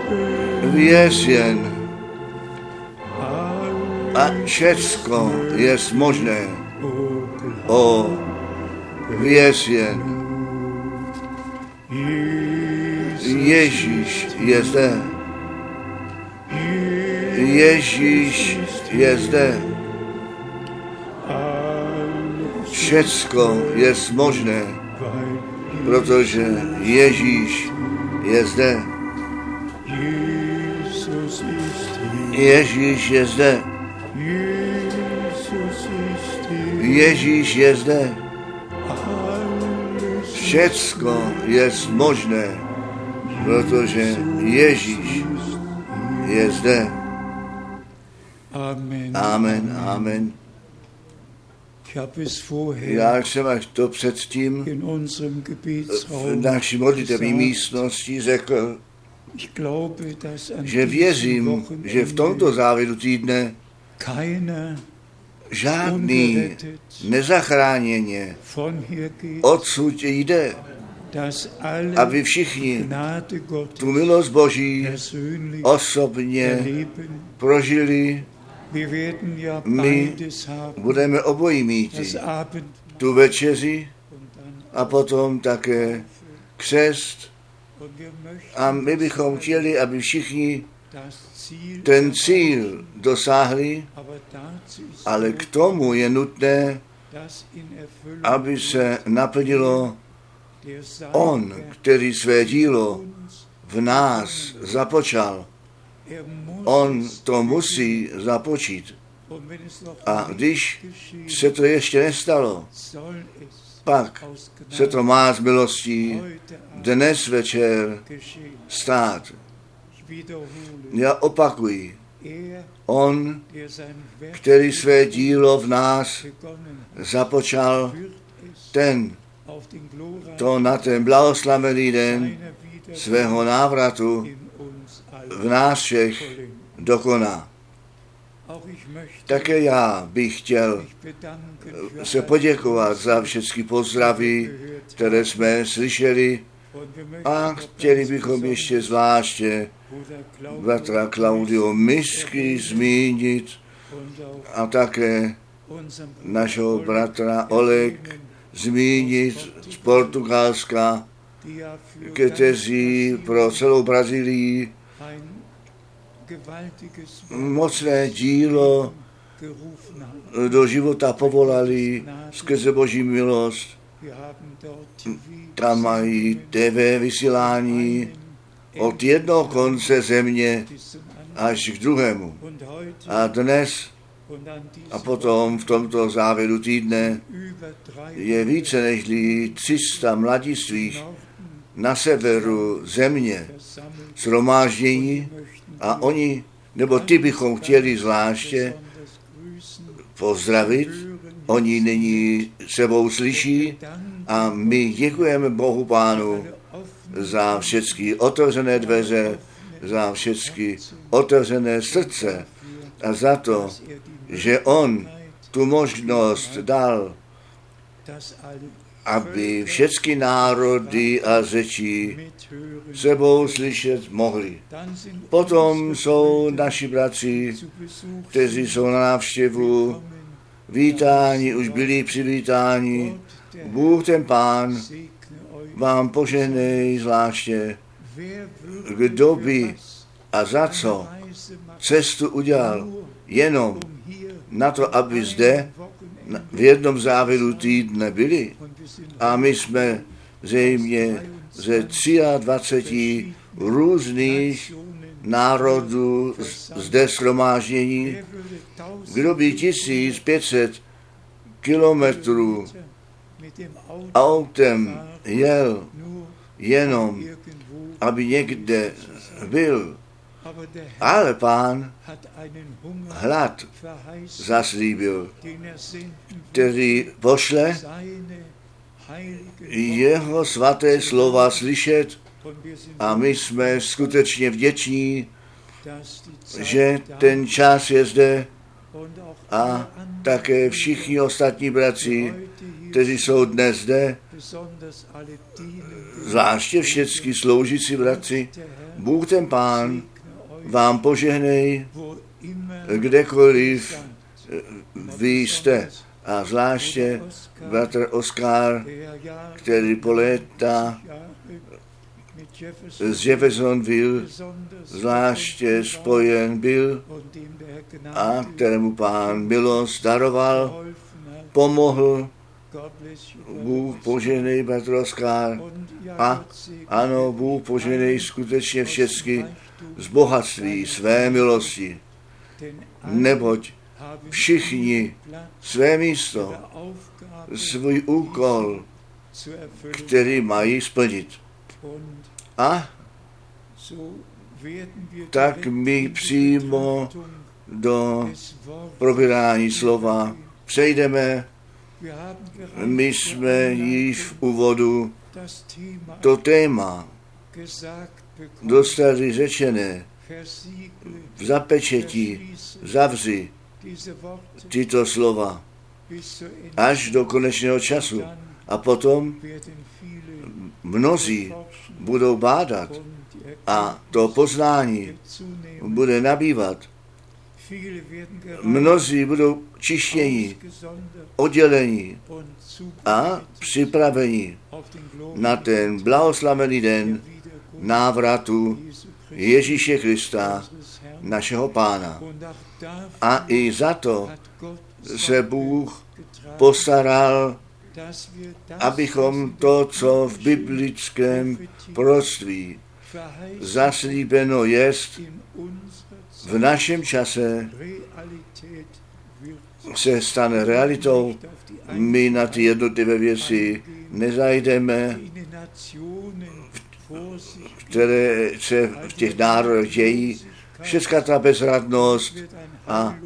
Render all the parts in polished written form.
vězjen a všecko je možné. O vězjen. Ježíš je zde. Ježíš je zde. Všecko je možné, protože Ježíš je zde. Ježíš je zde. Ježíš je zde. Všecko je možné, protože Ježíš je zde. Amen, amen. Já jsem až to předtím v naší modlitevní místnosti řekl, že věřím, že v tomto závěru týdne žádný nezachráněně odsud jde, aby všichni tu milost Boží osobně prožili. My budeme obojí mít, tu večeři a potom také křest. A my bychom chtěli, aby všichni ten cíl dosáhli, ale k tomu je nutné, aby se naplnilo on, který své dílo v nás započal. On to musí započít. A když se to ještě nestalo, pak se to má z milostí dnes večer stát. Já opakuji, on, který své dílo v nás započal, ten to na ten blahoslavený den svého návratu v nás všech dokoná. Také já bych chtěl se poděkovat za všechny pozdraví, které jsme slyšeli, a chtěli bychom ještě zvláště bratra Claudio Misky zmínit a také našeho bratra Oleg zmínit z Portugalska, kteří pro celou Brazílii mocné dílo do života povolali skrze Boží milost. Tam mají TV vysílání od jednoho konce země až k druhému. A dnes a potom v tomto závěru týdne je více než 300 mladistvých na severu země shromáždění a oni, nebo ty bychom chtěli zvláště pozdravit, oni nyní sebou slyší a my děkujeme Bohu Pánu za všechny otevřené dveře, za všechny otevřené srdce a za to, že on tu možnost dal, aby všechny národy a řeči sebou slyšet mohli. Potom jsou naši bratři, kteří jsou na návštěvu, vítáni, už byli přivítáni. Bůh ten Pán vám požehnej zvláště, kdo by a za co cestu udělal jenom na to, aby zde v jednom závěru týdne byli. A my jsme zřejmě ze 23 různých národů zde shromáždění. Kdo by 1500 kilometrů autem jel jenom, aby někde byl. Ale Pán hlad zaslíbil, který pošle jeho svaté slova slyšet, a my jsme skutečně vděční, že ten čas je zde a také všichni ostatní bratři, kteří jsou dnes zde, zvláště všichni sloužící bratři, Bůh ten Pán vám požehnej, kdekoliv vy jste. A zvláště bratr Oskar, který po léta z Jeffersonville zvláště spojen byl a kterému Pán milost daroval, pomohl. Bůh požehnej bratr Oskar a ano, Bůh požehnej skutečně všechny z bohatství své milosti, neboť všichni své místo, svůj úkol, který mají splnit. A tak my přímo do probírání slova přejdeme. My jsme již v úvodu to téma dostali řečené, v zapečetí, zavři tyto slova až do konečného času. A potom mnozí budou bádat a to poznání bude nabývat. Mnozí budou čištění, oddělení a připraveni na ten blahoslavený den návratu Ježíše Krista, našeho Pána. A i za to se Bůh postaral, abychom to, co v biblickém proroctví zaslíbeno jest, v našem čase se stane realitou. My na ty jednotlivé věci nezajdeme, které se v těch národech dějí. Všechna ta bezradnost a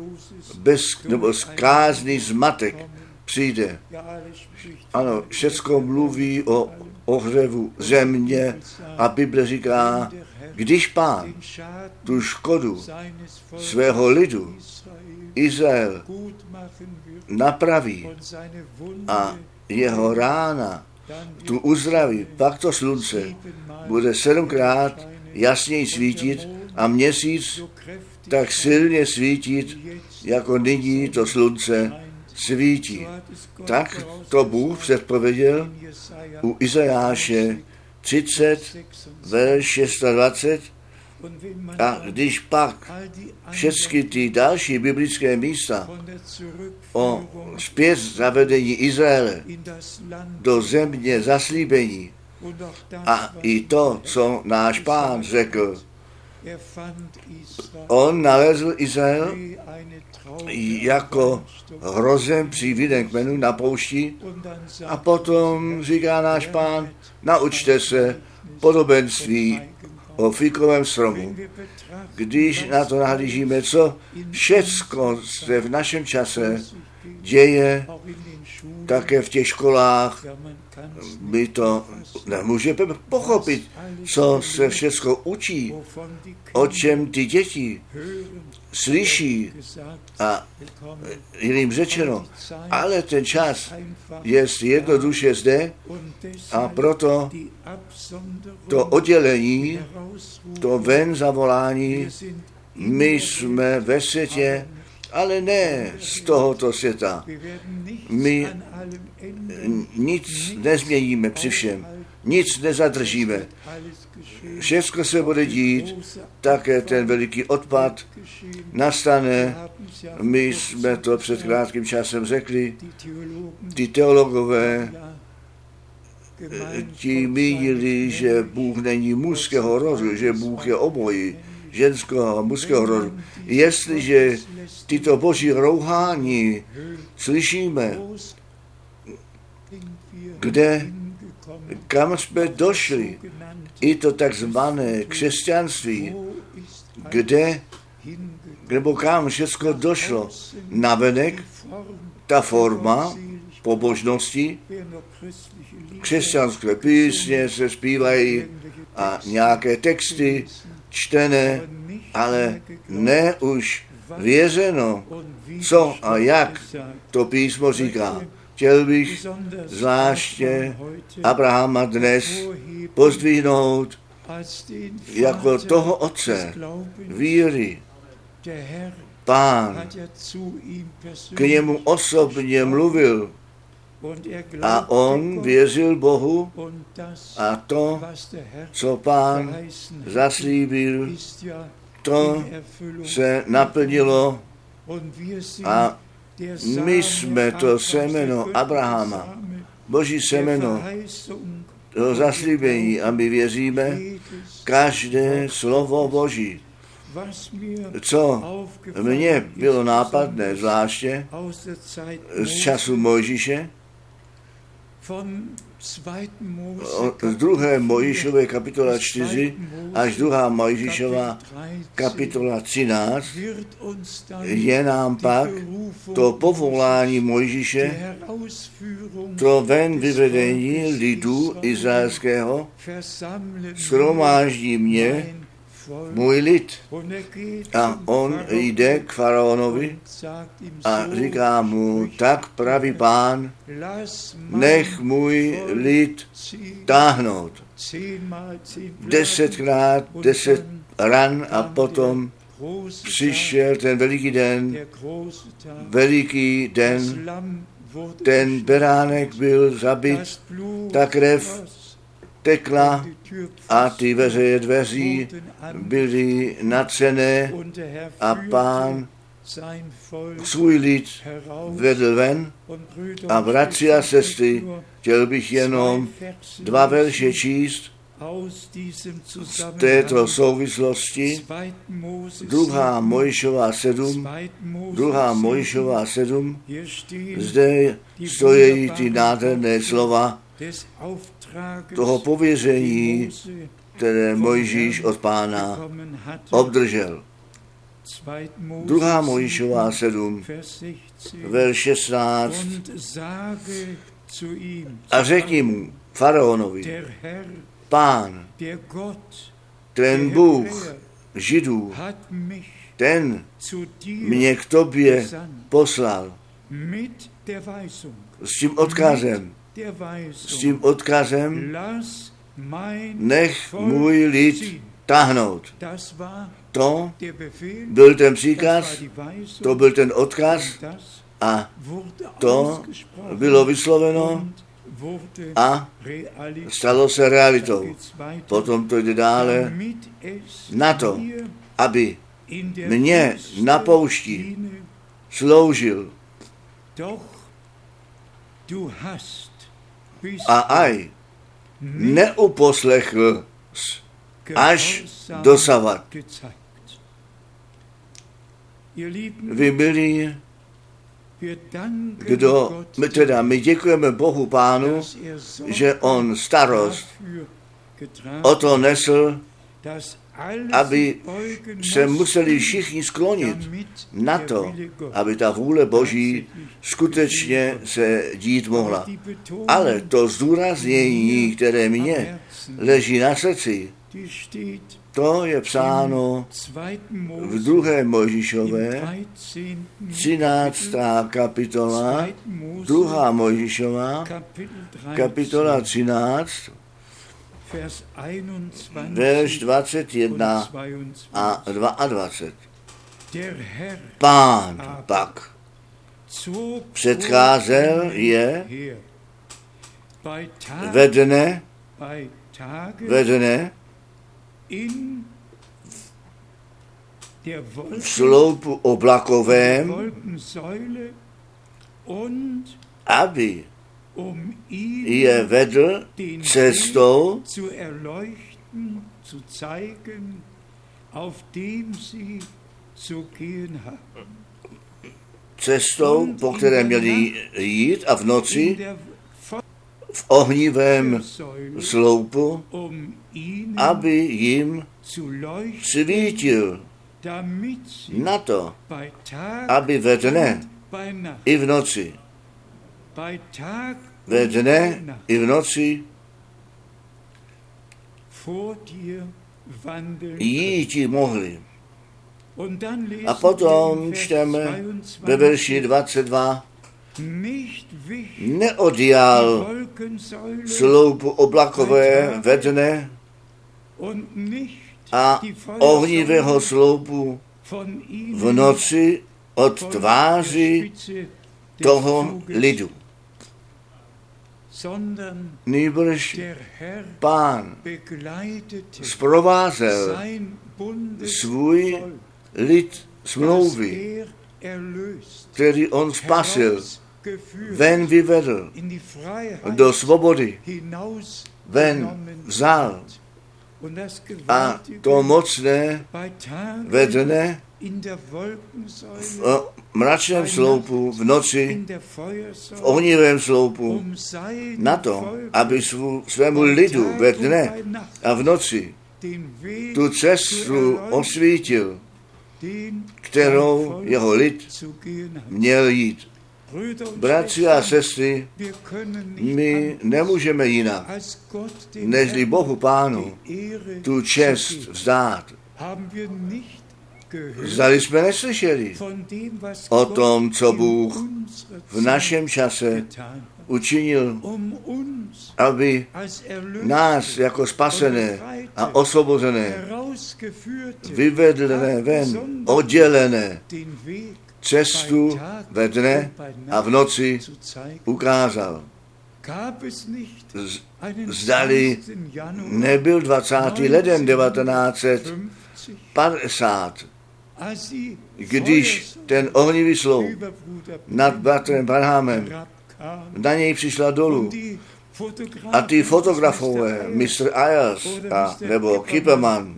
zkázný zmatek přijde. Ano, všecko mluví o ohřevu země a Bible říká, když Pán tu škodu svého lidu Izrael napraví a jeho rána tu uzdraví, pak to slunce bude 7krát jasněji svítit a měsíc tak silně svítit, jako nyní to slunce svítí. Tak to Bůh předpověděl u Izajáše 30, verš 26. A když pak všechny ty další biblické místa o zpět zavedení Izraele do země zaslíbení a i to, co náš Pán řekl, on nalezl Izrael jako hrozem při viném kmenu na poušti a potom říká náš Pán, naučte se podobenství o fikovém stromu. Když na to nahlížíme, co všecko se v našem čase děje, také v těch školách, my to nemůžeme pochopit, co se všecko učí, o čem ty děti slyší a jiným řečeno, ale ten čas je jednoduše zde a proto to oddělení, to ven zavolání, my jsme ve světě, ale ne z tohoto světa. My nic nezměníme při všem, nic nezadržíme. Všechno se bude dít, také ten veliký odpad nastane. My jsme to před krátkým časem řekli, ty teologové, ti mínili, že Bůh není mužského rodu, že Bůh je obojí, ženského a mužského rodu. Jestliže tyto boží rouhání slyšíme, kam jsme došli, i to takzvané křesťanství, nebo kam všechno došlo, navenek, ta forma pobožnosti, křesťanské písně se zpívají a nějaké texty čtené, ale ne už věřeno, co a jak to písmo říká. Chtěl bych zvláště Abrahama dnes pozdvihnout jako toho otce víry. Pán k němu osobně mluvil a on věřil Bohu a to, co Pán zaslíbil, to se naplnilo a my jsme to semeno Abrahama, Boží semeno, to zaslíbení a my věříme každé slovo Boží. Co mně bylo nápadné, zvláště z času Mojžíše, z 2. Mojžíšové kapitola 4 až 2. Mojžíšova kapitola 13 je nám pak to povolání Mojžíše, to ven vyvedení lidu izraelského, shromáždí mě, můj lid. A on jde k faraonovi a říká mu, tak praví Pán, nech můj lid táhnout 10krát 10 ran a potom přišel ten veliký den, ten beránek byl zabit, ta krev tekla a ty veřeje dveří byly natřené a Pán svůj lid vedl ven. A bratři a sestry, chtěl bych jenom 2 verše číst z této souvislosti. 2. Mojžíšova 7, zde stojí ty nádherné slova toho pověření, které Mojžíš od Pána obdržel. 2. Mojžíšova 7, verš 16. A řekni mu, faraonovi, Pán, ten Bůh Židů, ten mě k tobě poslal s tím odkazem, nech můj lid táhnout. To byl ten příkaz, to byl ten odkaz a to bylo vysloveno a stalo se realitou. Potom to jde dále na to, aby mě na poušti sloužil. A aj neuposlechl až dosavat. Vy milí, my děkujeme Bohu Pánu, že on starost o to nesl, aby se museli všichni sklonit na to, aby ta vůle Boží skutečně se dít mohla. Ale to zdůraznění, které mně leží na srdci, to je psáno v 2. Mojžíšové 13. kapitola, 2. Mojžíšova kapitola 13, verš 21 a 22. Pán pak předcházel je ve dne v sloupu oblakovém, aby je vedl cestou, po které měli jít a v noci v ohnivém sloupu, aby jim svítil na to, aby ve dne i v noci, jít mohli. A potom čteme ve verši 22, neodjal sloupu oblakové ve dne a ohnivého sloupu v noci od tváři toho lidu. Nýbrž Pán zprovázel svůj lid smlouvy, který on spasil, ven vyvedl, do svobody, ven vzal. A to mocné ve dne v mračném sloupu, v noci, v ohnivém sloupu, na to, aby svému lidu ve dne a v noci tu cestu osvítil, kterou jeho lid měl jít. Bratři a sestry, my nemůžeme jinak, nežli Bohu Pánu tu čest vzdát. Zdali jsme neslyšeli o tom, co Bůh v našem čase učinil, aby nás jako spasené a osvobozené, vyvedlené ven, oddělené, cestu ve dne a v noci ukázal. Zdali nebyl 20. leden 1950, když ten ohnivý sloup nad bratrem Branhamem na něj přišla dolů a ty fotografové, Mr. Ayers a nebo Kipperman,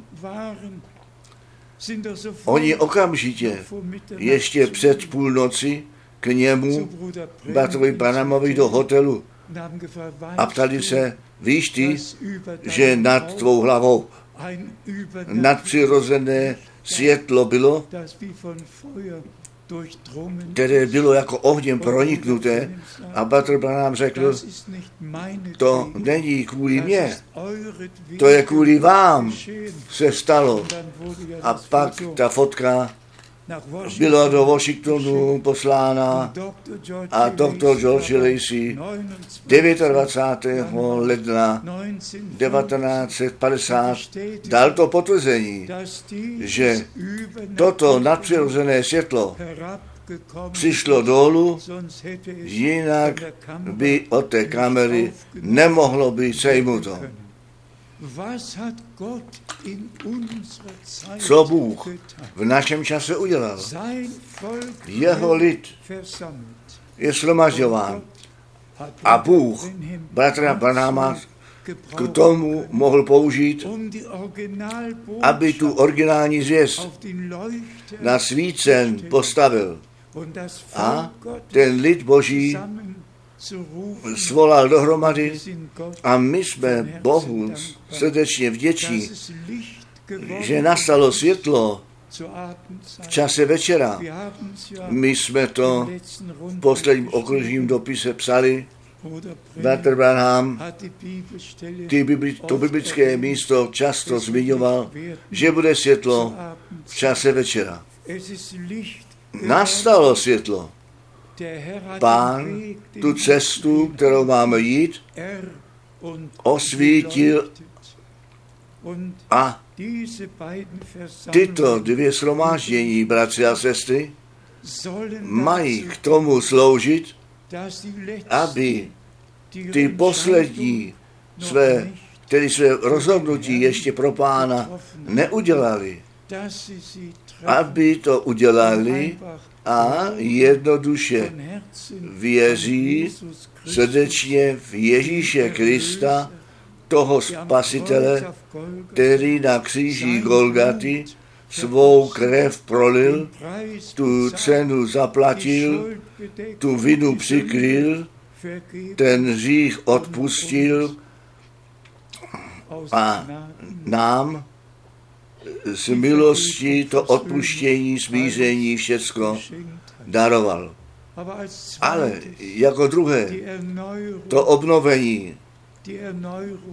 oni okamžitě ještě před půlnoci k němu, bratrovi Branhamovi, do hotelu a ptali se, víš ty, že nad tvou hlavou nadpřirozené světlo bylo, které bylo jako ohněm proniknuté, a bratr Branham řekl, to není kvůli mně, to je kvůli vám se stalo. A pak ta fotka byla do Washingtonu poslána a doktor George Lacey 29. ledna 1950 dal to potvrzení, že toto nadpřirozené světlo přišlo dolů, jinak by od té kamery nemohlo být sejmuto. Co Bůh v našem čase udělal? Jeho lid je shromažďován a Bůh bratra Branhama k tomu mohl použít, aby tu originální zvěst na svícen postavil. A ten lid Boží svolal dohromady a my jsme Bohu srdečně vděční, že nastalo světlo v čase večera. My jsme to v posledním okružním dopise psali. Bratr Branham to biblické místo často zmiňoval, že bude světlo v čase večera. Nastalo světlo. Pán tu cestu, kterou máme jít, osvítil a tyto dvě shromáždění, bratři a sestry, mají k tomu sloužit, aby ty poslední své rozhodnutí ještě pro Pána neudělali, aby to udělali a jednoduše věří srdečně v Ježíše Krista, toho Spasitele, který na kříži Golgaty svou krev prolil, tu cenu zaplatil, tu vinu přikryl, ten hřích odpustil a nám z milosti to odpuštění, smíření, všecko daroval. Ale jako druhé, to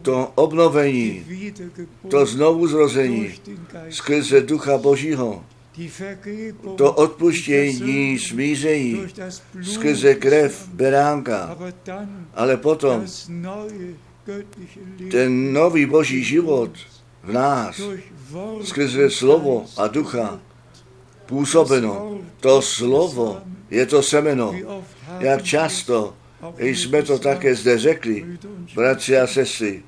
obnovení, to znovuzrození skrze Ducha Božího, to odpuštění, smíření skrze krev beránka, ale potom ten nový boží život v nás skrze slovo a ducha působeno. To slovo je to semeno. Jak často jsme to také zde řekli, bratři a sestry.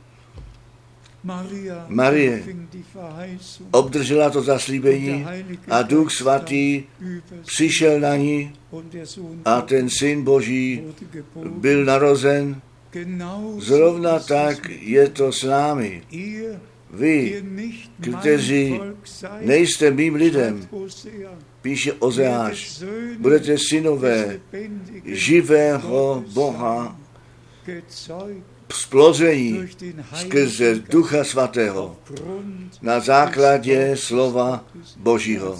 Marie obdržela to zaslíbení a Duch Svatý přišel na ní a ten Syn Boží byl narozen. Zrovna tak je to s námi. Vy, kteří nejste mým lidem, píše Ozeáš, budete synové živého Boha, splození skrze Ducha Svatého na základě slova Božího.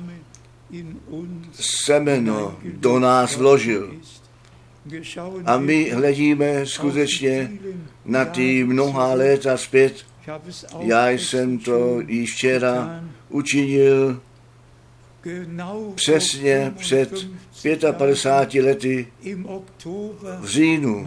Semeno do nás vložil. A my hledíme skutečně na ty mnoha léta zpět. Já jsem to již včera učinil přesně před 55 lety v říjnu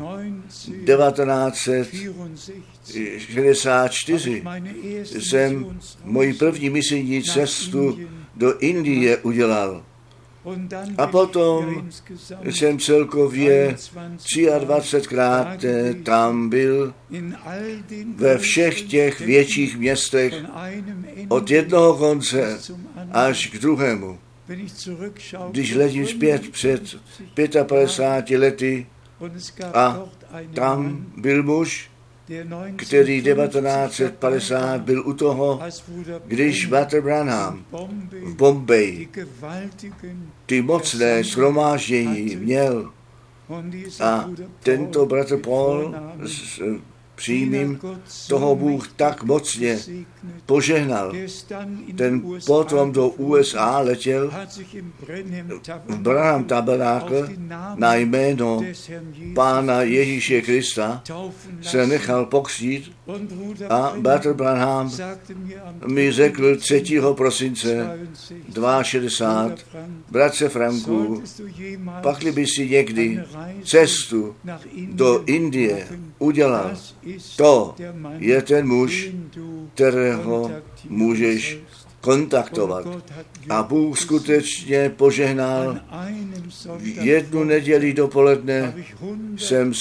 1964 jsem moji první misijní cestu do Indie udělal. A potom jsem celkově 23krát tam byl ve všech těch větších městech od jednoho konce až k druhému. Když hledím zpět před 55 lety a tam byl muž, který 1950 byl u toho, když Walter Branham v Bombaji ty mocné shromáždění měl. A tento bratr Paul s přímým toho Bůh tak mocně požehnal. Ten potom do USA letěl v Branham tabernákl na jméno Pána Ježíše Krista, se nechal pokřtít a bratr Branham mi řekl 3. prosince 62, bratře Franku, pakli by si někdy cestu do Indie udělal, to je ten muž, kterého můžeš kontaktovat. A Bůh skutečně požehnal. Jednu neděli dopoledne jsem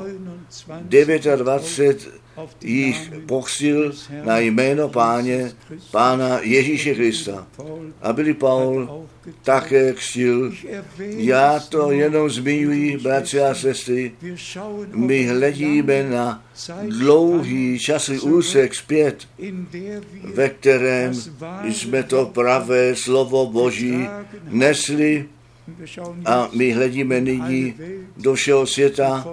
129 jich pokřtil na jméno Pána Ježíše Krista. A Billy Paul také křtil. Já to jenom zmiňuji, bratři a sestry. My hledíme na dlouhý časový úsek zpět, ve kterém jsme to pravé slovo Boží nesli a my hledíme nyní do všeho světa,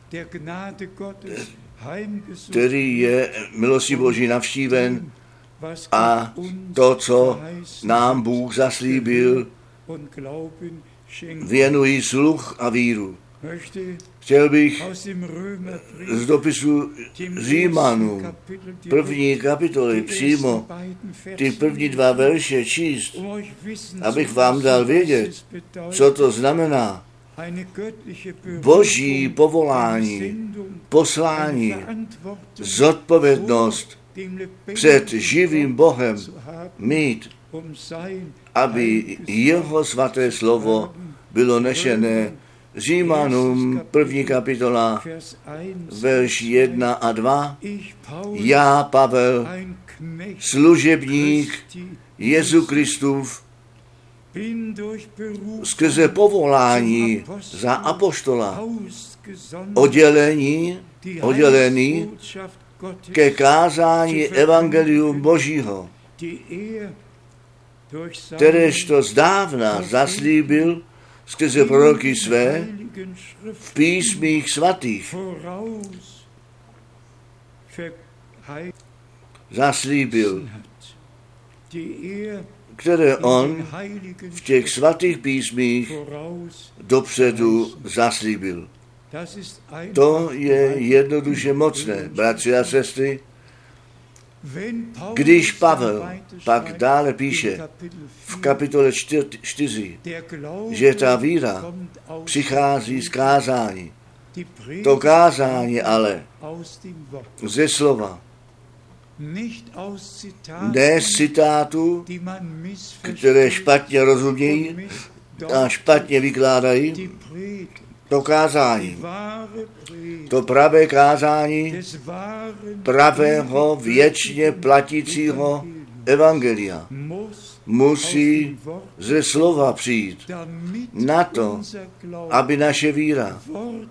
který je milostí Boží navštíven a to, co nám Bůh zaslíbil, věnují sluch a víru. Chtěl bych z dopisu Římanů, 1. kapitoly, přímo ty první 2 verše číst, abych vám dal vědět, co to znamená. Boží povolání, poslání, zodpovědnost před živým Bohem mít, aby jeho svaté slovo bylo nešené. Římanům 1. kapitola, verš 1 a 2. Já, Pavel, služebník Jezu Kristův, skrze povolání za apoštola, oddělený ke kázání evangelium Božího, kteréž to zdávna zaslíbil skrze proroky své v písmích svatých. Zaslíbil, které on v těch svatých písmích dopředu zaslíbil. To je jednoduše mocné, bratři a sestry. Když Pavel pak dále píše v kapitole 4, že ta víra přichází z kázání, to kázání ale ze slova, ne z citátů, které špatně rozumějí a špatně vykládají, to kázání, to pravé kázání pravého věčně platícího evangelia musí ze slova přijít na to, aby naše víra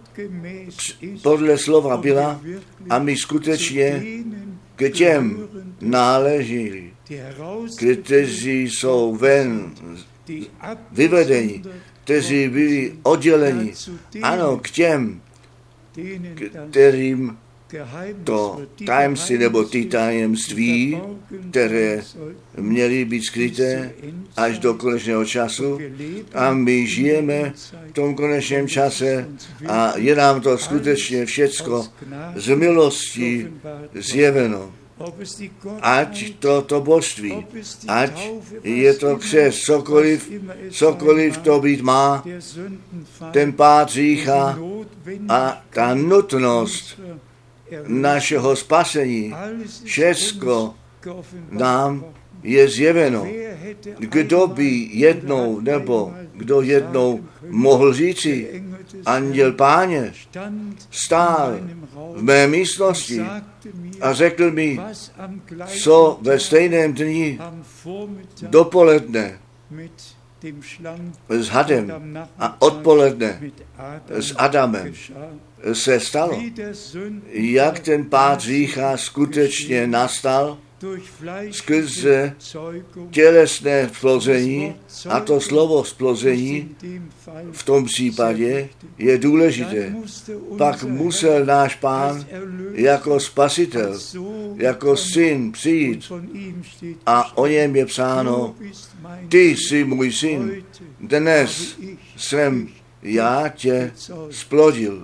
podle slova byla a my skutečně k těm náleží, kteří jsou ven vyvedeni, kteří byli odděleni, ano, k těm, kterým to tajemství nebo ty tajemství, které měly být skryté až do konečného času, a my žijeme v tom konečném čase a je nám to skutečně všecko z milosti zjeveno. Ať to božství, ať je to křest, cokoliv to být má, ten pád hřícha a ta nutnost našeho spasení, všecko nám je zjeveno. Kdo by jednou, nebo kdo jednou mohl říci, anděl Páně stál v mé místnosti a řekl mi, co ve stejném dni dopoledne s hadem a odpoledne s Adamem se stalo, jak ten pád hřícha skutečně nastal skrze tělesné splození, a to slovo splození v tom případě je důležité. Pak musel náš Pán jako spasitel, jako syn přijít a o něm je psáno, ty jsi můj syn, dnes jsem já tě splodil.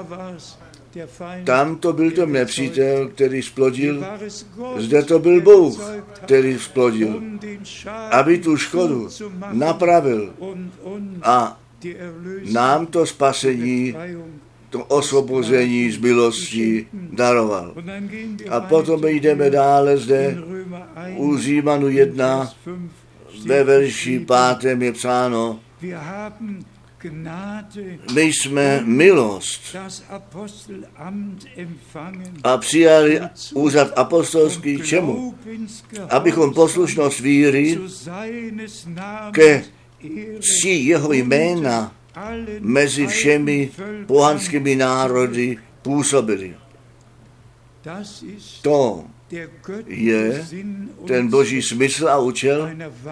Tam to byl ten nepřítel, který splodil, zde to byl Bůh, který splodil, aby tu škodu napravil a nám to spasení, to osvobození z milosti daroval. A potom jdeme dále zde u Římanu 1, ve verši 5. je psáno, my jsme milost a přijali úřad apostolský k čemu? Abychom poslušnost víry ke cti jeho jména mezi všemi pohanskými národy působili. To je ten boží smysl a účel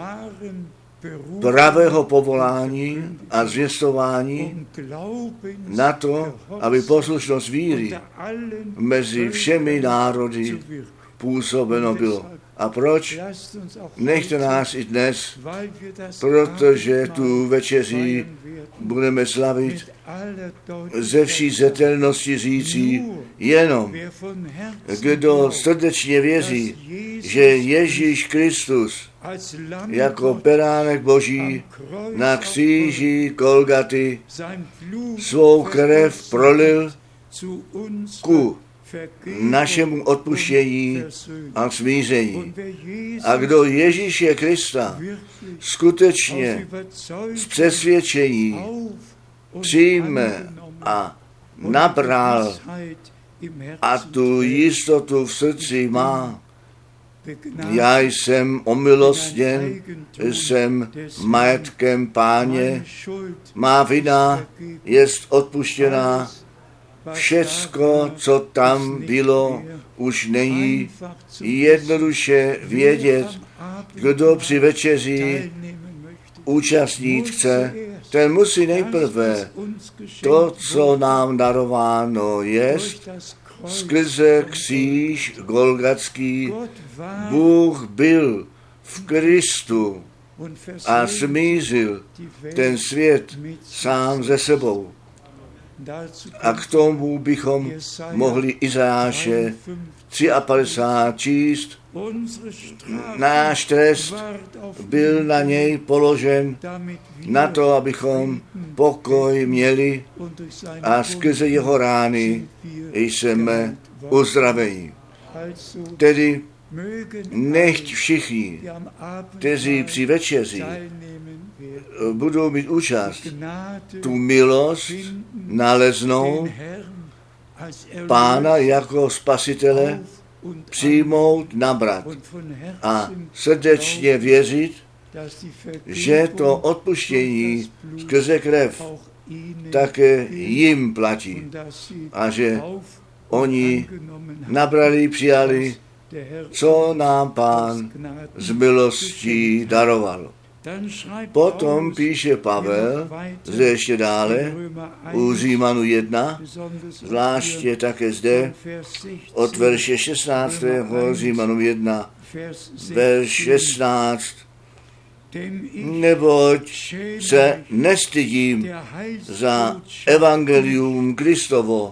pravého povolání a zvěstování na to, aby poslušnost víry mezi všemi národy působeno bylo. A proč? Nechte nás i dnes, protože tu večeří budeme slavit, ze vší zřetelnosti řící, jenom kdo srdečně věří, že Ježíš Kristus jako beránek Boží na kříži Golgaty svou krev prolil ku našemu odpuštění a smíření. A kdo Ježíše Krista skutečně z přesvědčení přijme a nabral a tu jistotu v srdci má, já jsem omilostněn, jsem majetkem Páně, má vina jest odpuštěná, všecko, co tam bylo, už není. Jednoduše vědět, kdo při večeři účastnit chce, ten musí nejprve to, co nám darováno jest, skrze kříž Golgatský, Bůh byl v Kristu a smířil ten svět sám ze sebou. A k tomu bychom mohli Izajáše 53 číst. Náš trest byl na něj položen na to, abychom pokoj měli a skrze jeho rány jsme uzdraveni. Tedy nechť všichni, kteří při večeři budou mít účast, tu milost naleznou Pána jako spasitele přijmout, nabrat a srdečně věřit, že to odpuštění skrze krev také jim platí a že oni nabrali, přijali, co nám Pán z milostí daroval. Potom píše Pavel, zde ještě dále, u Římanů 1, zvláště také zde, od verše 16. Římanů 1, verš 16, neboť se nestydím za evangelium Kristovo.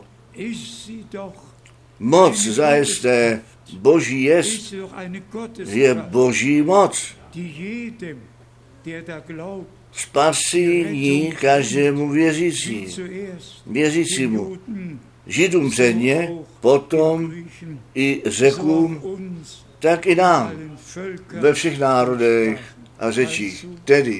Moc zajisté Boží jest, je Boží moc. Spasení každému věřícímu. Židům předně, potom i Řekům, tak i nám, ve všech národech a řečích. Tedy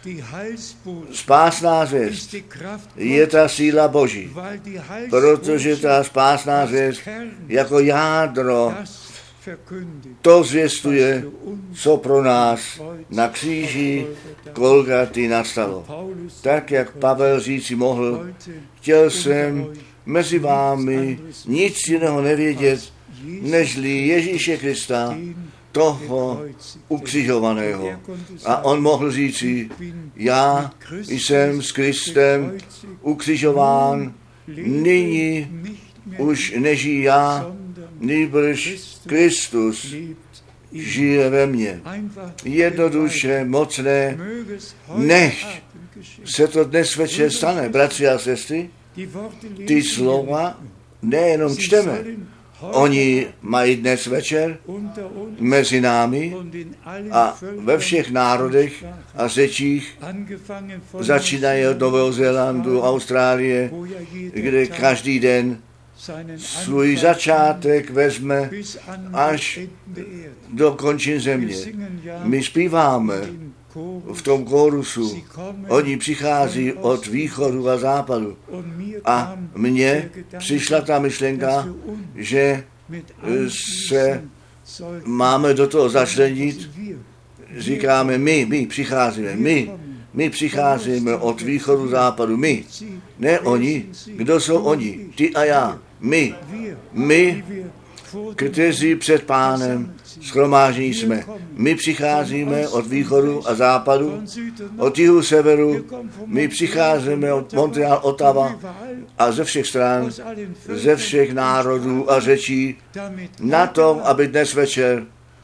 spásná zvěst je ta síla Boží, protože ta spásná zvěst jako jádro to zvěstuje, co pro nás na kříži Golgaty nastalo. Tak, jak Pavel říci mohl, chtěl jsem mezi vámi nic jiného nevědět, nežli Ježíše Krista, toho ukřižovaného. A on mohl říci, já jsem s Kristem ukřižován, nyní už nežijí já, nýbrž Kristus žije ve mně. Jednoduše, mocné, nechť se to dnes večer stane, bratři a sestry. Ty slova nejenom čteme, oni mají dnes večer mezi námi a ve všech národech a řečích, začínají od Nového Zélandu, Austrálie, kde každý den svůj začátek vezme až do končin země. My zpíváme v tom kórusu, oni přichází od východu a západu. A mně přišla ta myšlenka, že se máme do toho začlenit, říkáme my přicházíme, my přicházíme od východu, západu, my, ne oni. Kdo jsou oni? Ty a já. My, kteří před Pánem shromáždění jsme. My přicházíme od východu a západu, od jihu, severu, my přicházíme od Montreal, Ottawa a ze všech stran, ze všech národů a řečí na to, aby dnes večer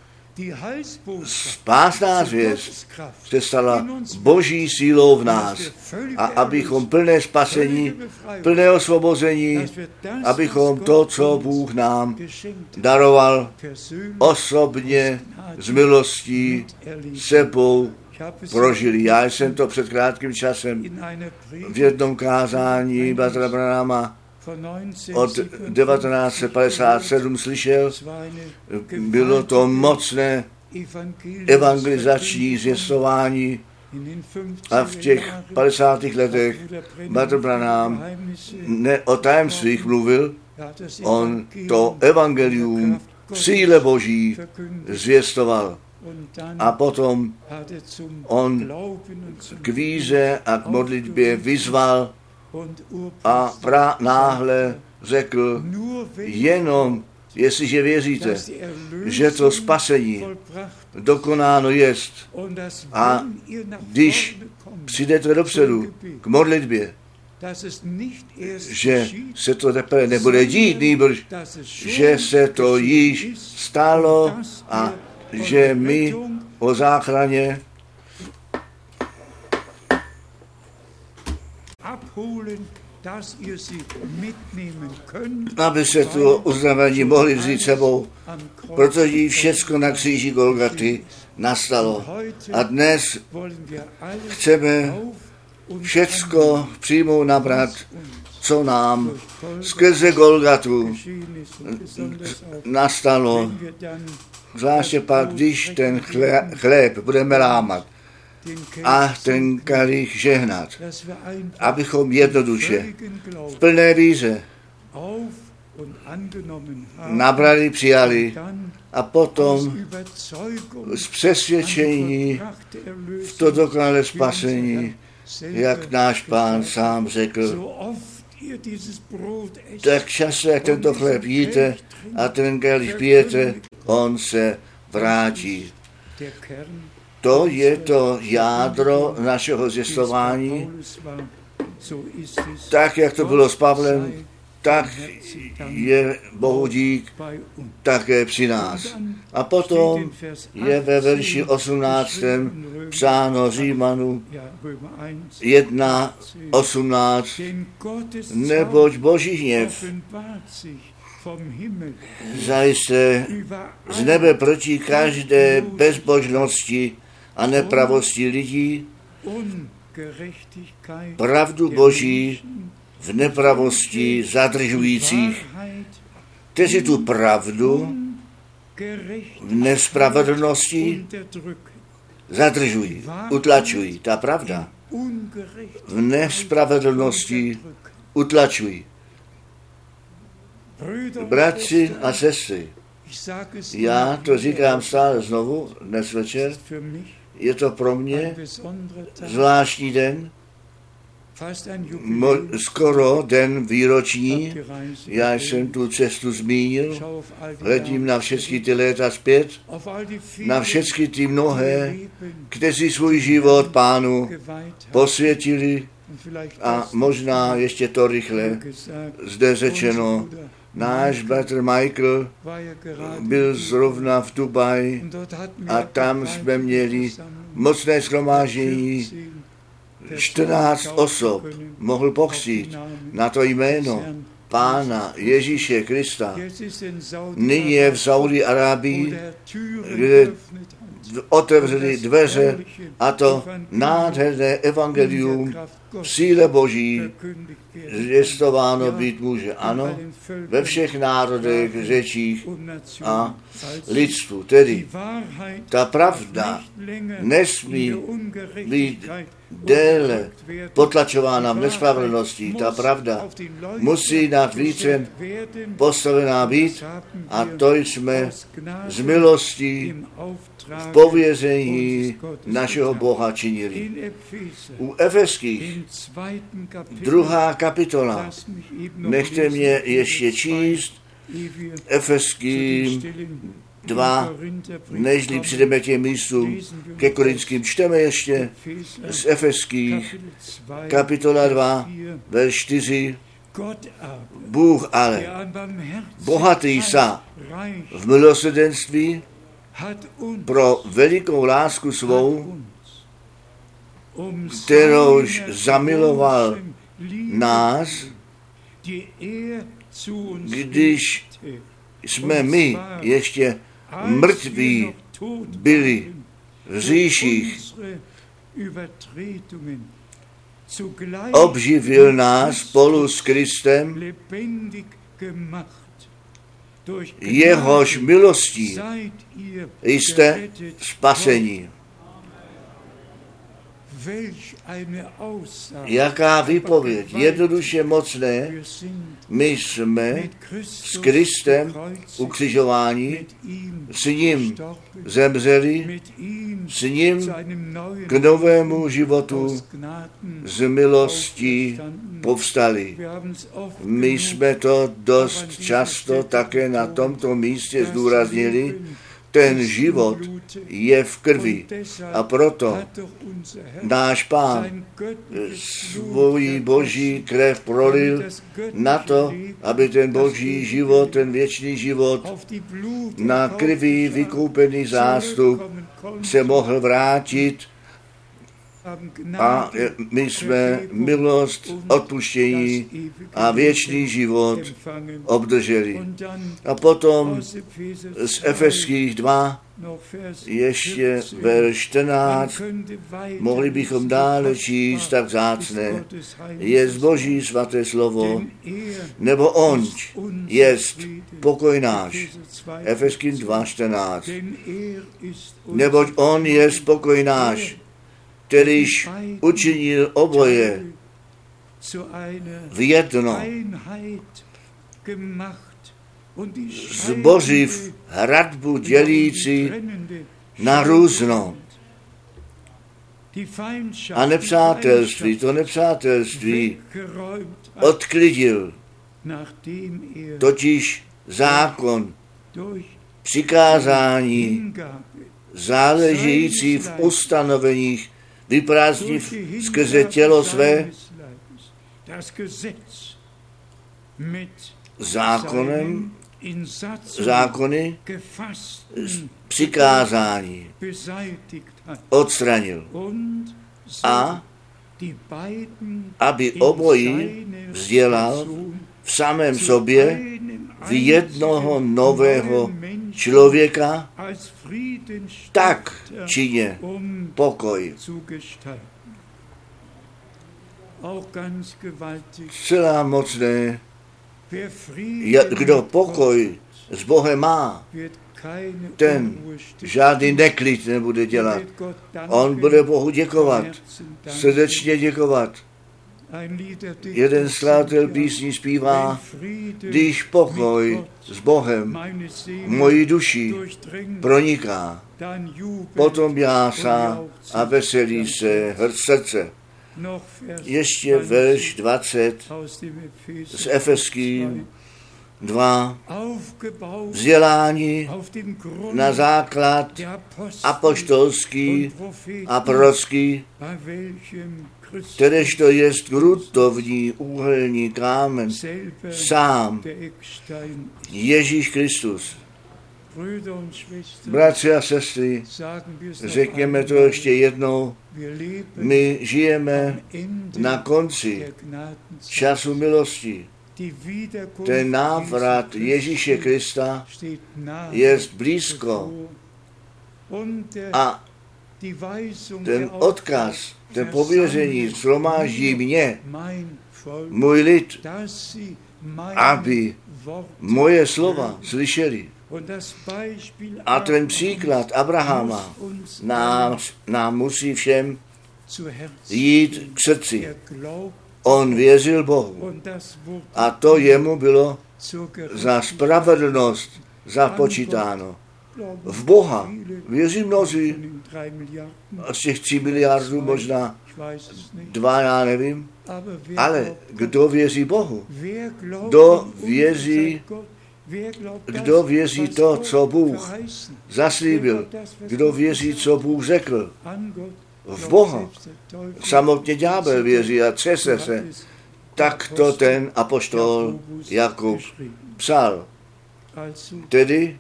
spásná zvěst se stala Boží sílou v nás a abychom plné spasení, plné osvobození, abychom to, co Bůh nám daroval, osobně z milostí sebou prožili. Já jsem to před krátkým časem v jednom kázání bratra Branhama od 1957 slyšel, bylo to mocné evangelizační zvěstování a v těch 50. letech bratr Branham ne o tajemstvích mluvil, on to evangelium v síle Boží zvěstoval. A potom on k víře a k modlitbě vyzval a náhle řekl, jenom jestliže věříte, že to spasení dokonáno jest a když přijdete dopředu k modlitbě, že se to teprve nebude dít, nýbrž, že se to již stalo a že my o záchraně aby se tu uznávání mohli vzít sebou, protože všecko na kříži Golgaty nastalo. A dnes chceme všecko přijmout nabrat, co nám skrze Golgatu nastalo. Zvláště pak, když ten chléb budeme lámat a ten kalich žehnat, abychom jednoduše v plné víře nabrali, přijali a potom z přesvědčení v to dokonalé spasení, jak náš Pán sám řekl, tak často, jak tento chléb jíte a ten kalich pijete, on se vrátí. To je to jádro našeho zjistování. Tak, jak to bylo s Pavlem, tak je Bohu dík také při nás. A potom je ve verši 18. psáno Římanů 1:18, neboť Boží hněv zajisté z nebe proti každé bezbožnosti a nepravosti lidí, pravdu Boží v nepravosti zadržujících, kteří tu pravdu v nespravedlnosti zadržují, utlačují. Ta pravda v nespravedlnosti utlačují. Bratři a sestry, já to říkám stále znovu dnes večer, je to pro mě zvláštní den, skoro den výroční. Já jsem tu cestu zmínil, hledím na všechny ty léta zpět, na všechny ty mnohé, kteří svůj život Pánu posvětili a možná ještě to rychle zde řečeno. Náš bratr Michael byl zrovna v Dubaji a tam jsme měli mocné shromáždění. 14 osob mohl pokřtít na to jméno Pána Ježíše Krista. Nyní je v Saudi Arábii, kde otevřeli dveře a to nádherné evangelium v síle Boží zvěstováno být může. Ano, ve všech národech, řečích a lidstvu. Tedy ta pravda nesmí být déle potlačována v nespravedlnosti. Ta pravda musí nad vícem postavená být a to jsme z milostí v pověření našeho Boha činili. U Efeských 2. kapitola. Nechte mě ještě číst Efeským 2, nežli přijdeme těm místům ke Korinským, čteme ještě z Efeských kapitola 2, verš 4. Bůh ale, bohatý v milosrdenství, pro velikou lásku svou, kterouž zamiloval nás, když jsme my ještě mrtví byli v hříších, obživil nás spolu s Kristem, jehož milostí jste spaseni. Jaká výpověď, jednoduše mocné, my jsme s Kristem ukřižováni, s ním zemřeli, s ním k novému životu z milostí povstali. My jsme to dost často také na tomto místě zdůraznili. Ten život je v krvi a proto náš Pán svůj boží krev prolil na to, aby ten boží život, ten věčný život na krvi vykoupený zástup se mohl vrátit a my jsme milost, odpuštění a věčný život obdrželi. A potom z Efeských 2 ještě verš 14, mohli bychom dále číst, tak vzácné je Boží svaté slovo, nebo onč jest pokoj náš. Efeským 2:14. Neboť on je pokoj náš, kterýž učinil oboje v jedno, zbořiv hradbu dělící na různo. A nepřátelství, to nepřátelství odklidil, totiž zákon, přikázání, záležející v ustanoveních, vyprázdniv skrze tělo své, zákony, přikázání odstranil. A aby obojí vzdělal v samém sobě v jednoho nového člověka, tak čině pokoj. Zcela mocné, kdo pokoj s Bohem má, ten žádný neklid nebude dělat. On bude Bohu děkovat, srdečně děkovat. Jeden skladatel písní zpívá, když pokoj s Bohem mojí duši proniká, potom jásá a veselí se srdce. Ještě verš 20 z Efeským 2. Vzdělání na základ apoštolský a prorocký, kteréžto jest gruntovní úhelní kámen, sám Ježíš Kristus. Bratři a sestry, řekněme to ještě jednou, my žijeme na konci času milosti. Ten návrat Ježíše Krista je blízko a ten odkaz, ten pověření shromáždí mě, můj lid, aby moje slova slyšeli. A ten příklad Abrahama nám musí všem jít k srdci. On věřil Bohu a to jemu bylo za spravedlnost započítáno. V Boha věří mnozí, z těch 3 miliardů možná 2, já nevím, ale kdo věří Bohu? Kdo věří to, co Bůh zaslíbil? Kdo věří, co Bůh řekl? V Boha. Samotně ďábel věří a třese se. Tak to ten apoštol Jakub psal. Tedy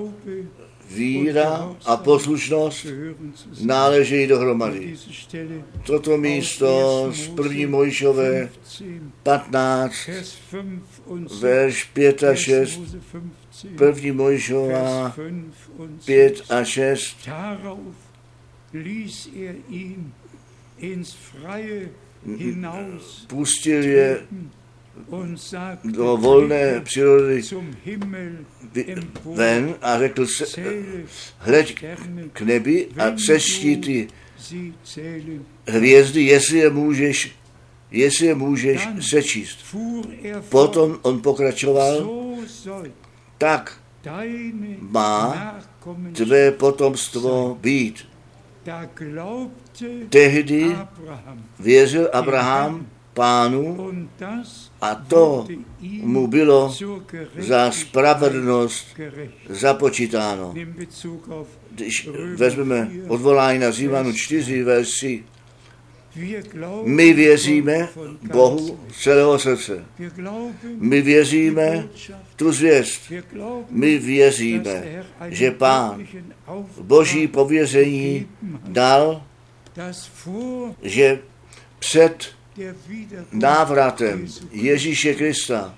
víra a poslušnost náleží dohromady. Toto místo z 1. Mojžíšové 15, verš 5 a 6, 1. Mojžíšova 5 a 6, pustil je do volné přírody ven a řekl, hleď k nebi a sečti ty hvězdy, jestli je můžeš sečíst. Potom on pokračoval, tak má tvé potomstvo být. Tehdy věřil Abraham Pánu a to mu bylo za spravedlnost započítáno. Když vezmeme odvolání na Římanu 4, verš 3, my věříme Bohu z celého srdce. My věříme tu zvěst. My věříme, že Pán Boží pověření dal že před návratem Ježíše Krista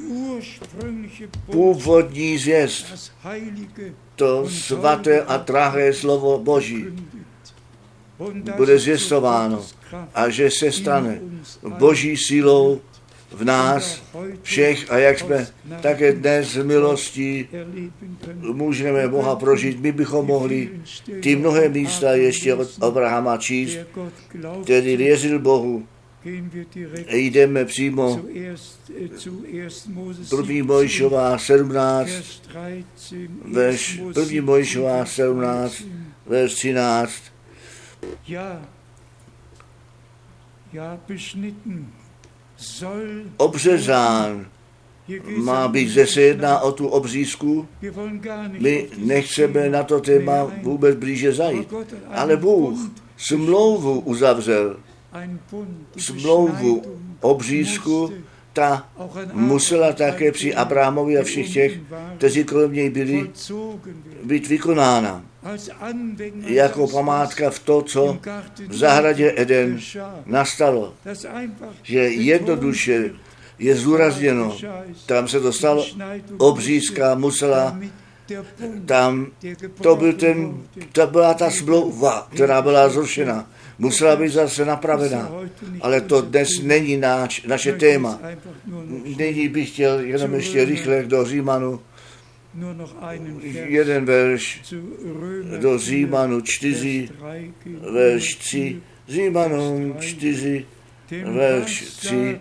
původní zvěst, to svaté a drahé slovo Boží, bude zvěstováno a že se stane Boží sílou v nás všech a jak jsme také dnes z milostí můžeme Boha prožít. My bychom mohli ty mnohé místa ještě od Abrahama číst, který věřil Bohu. Jdeme přímo 1. Mojžíšova 17, verš 1. Mojžíšova 17, verš 13. Obřezán má být, zde se jedná o tu obřízku. My nechceme na to téma vůbec blíže zajít, ale Bůh smlouvu uzavřel. Smlouvu obřízku, ta musela také při Abrahamovi a všech těch, kteří kolem něj byli, být vykonána. Jako památka v to, co v zahradě Eden nastalo. Že jednoduše je zdůrazněno, tam se to stalo, obřízka musela, tam to byla ta smlouva, která byla zrušena. Musela být zase napravena, ale to dnes není naše téma. Nyní bych chtěl jenom ještě rychle do Římanu, jeden verš do Římanu 4, verš 3, Římanům 4, verš 3,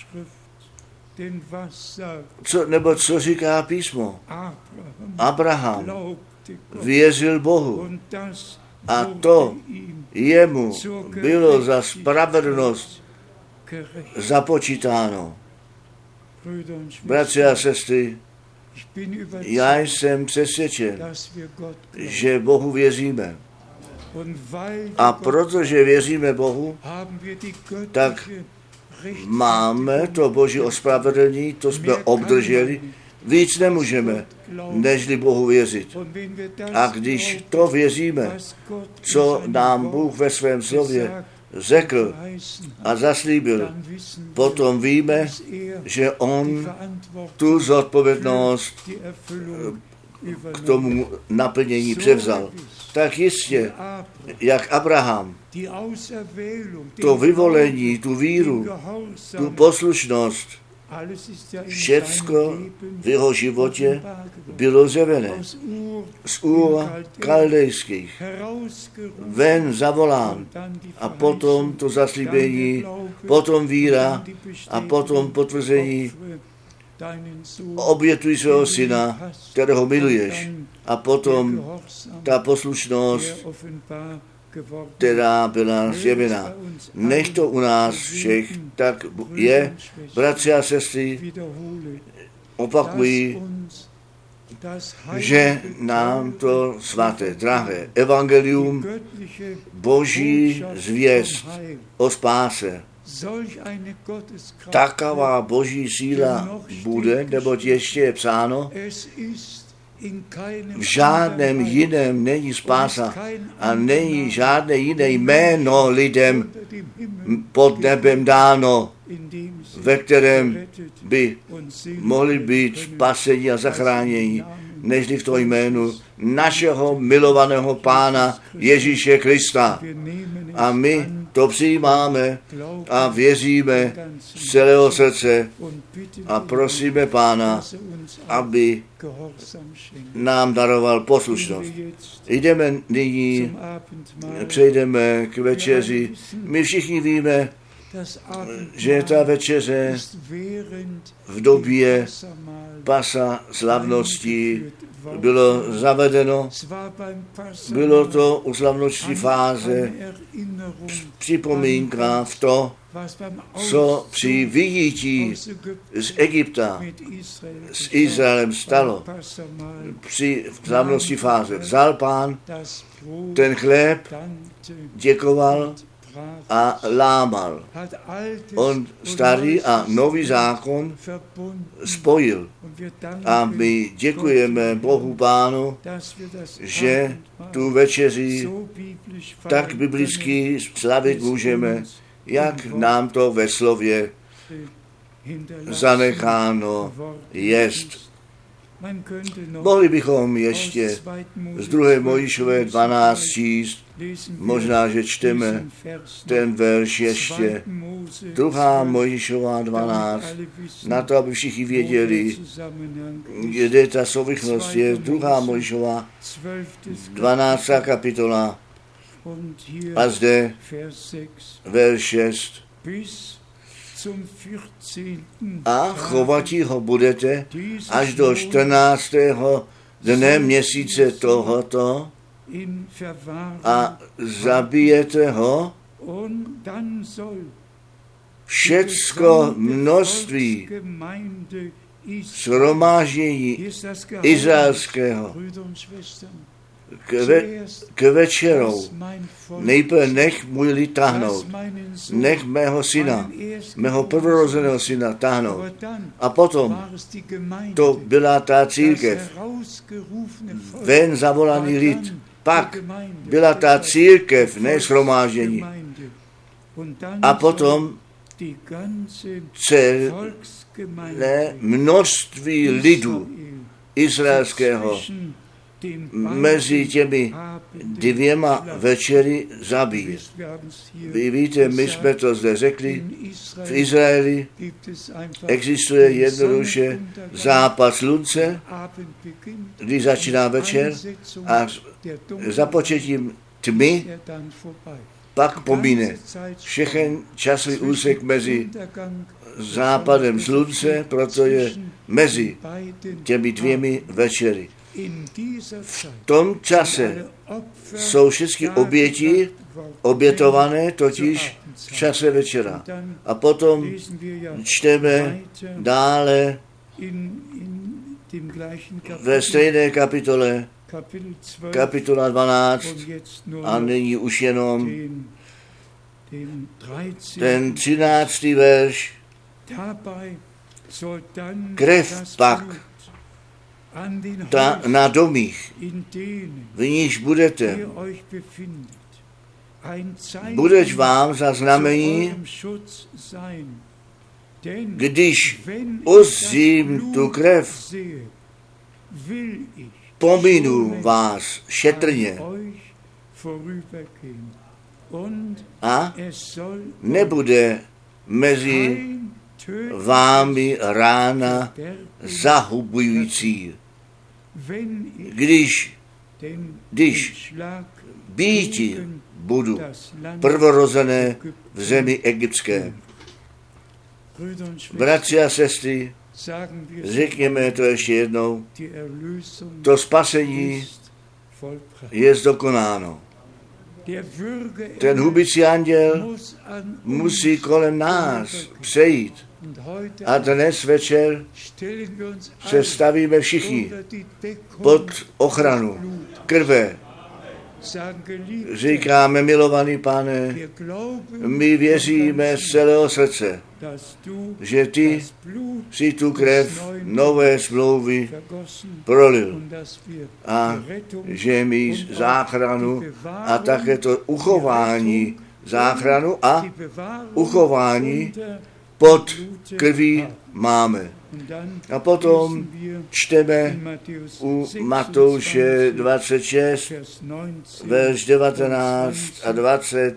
co říká písmo? Abraham věřil Bohu a to jemu bylo za spravedlnost započítáno. Bratři a sestry, já jsem přesvědčen, že Bohu věříme. A protože věříme Bohu, tak máme to Boží ospravedlnění, to jsme obdrželi. Víc nemůžeme, nežli Bohu věřit. A když to věříme, co nám Bůh ve svém slově řekl a zaslíbil, potom víme, že on tu zodpovědnost k tomu naplnění převzal. Tak jistě, jak Abraham, to vyvolení, tu víru, tu poslušnost, všecko v jeho životě bylo zjevené. Z Úr Kaldejských ven zavolán a potom to zaslíbení, potom víra a potom potvrzení. Obětuj svého syna, kterého miluješ. A potom ta poslušnost, která byla zjevena. Nech to u nás všech tak je, bratři a sestry, opakují, že nám to svaté, drahé evangelium, Boží zvěst o spáse, taková Boží síla bude, neboť ještě je psáno, v žádném jiném není spása a není žádné jiné jméno lidem pod nebem dáno, ve kterém by mohli být spaseni a zachráněni, nežli v tom jménu našeho milovaného Pána Ježíše Krista. A my to přijímáme a věříme z celého srdce a prosíme Pána, aby nám daroval poslušnost. Jdeme nyní, přejdeme k večeři. My všichni víme, že ta večeře v době pasa slavností bylo zavedeno, bylo to u slavnostní fáze připomínka v to, co při vyjítí z Egypta s Izraelem stalo. Při slavnostní fáze vzal Pán ten chléb, děkoval a lámal. On starý a nový zákon spojil. A my děkujeme Bohu Pánu, že tu večeři tak biblicky slavit můžeme, jak nám to ve slově zanecháno jest. Mohli bychom ještě z 2. Mojžíšové 12 číst, možná, že čteme ten verš ještě. 2. Mojžíšová 12, na to, aby všichni věděli, kde ta souvislost je. 2. Mojžíšová 12. kapitola a zde verš 6. A chovatí ho budete až do 14. dne měsíce tohoto a zabijete ho všecko množství shromáždění izraelského k večerou. Nejprve nech můj lid táhnout, nech mého syna, mého prvorozeného syna táhnout. A potom to byla ta církev, ven zavolaný lid. Pak byla ta církev, ne shromáždění. A potom celé množství lidu izraelského mezi těmi dvěma večery zabíjet. Vy víte, my jsme to zde řekli, v Izraeli existuje jednoduše západ slunce, když začíná večer a započetím tmy pak pomíne všechen časový úsek mezi západem slunce, proto je mezi těmi dvěmi večery. V tom čase jsou všechny oběti obětované, totiž v čase večera. A potom čteme dále ve stejné kapitole, kapitola 12, a nyní už jenom ten 13. verš. Krev pak na domích, v níž budete, budeť vám za znamení, když uzřím tu krev, pominu vás šetrně a nebude mezi vámi rána zahubující. Když býti budu prvorozené v zemi egyptské. Bratři a sestry, řekněme to ještě jednou, to spasení je dokonáno. Ten hubicí anděl musí kolem nás přejít. A dnes večer se stavíme všichni pod ochranu krve. Říkáme, milovaný Pane, my věříme z celého srdce, že ty si tu krev nové smlouvy prolil a že my záchranu a také to uchování, záchranu a uchování pod krví máme. A potom čteme u Matouše 26, verš 19 a 20.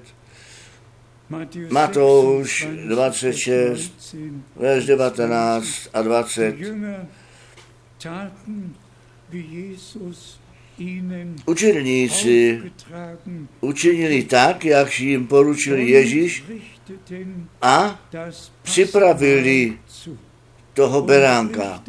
Matouš 26, verš 19 a 20. Učedníci učinili tak, jak jim poručil Ježíš, a připravili toho beránka.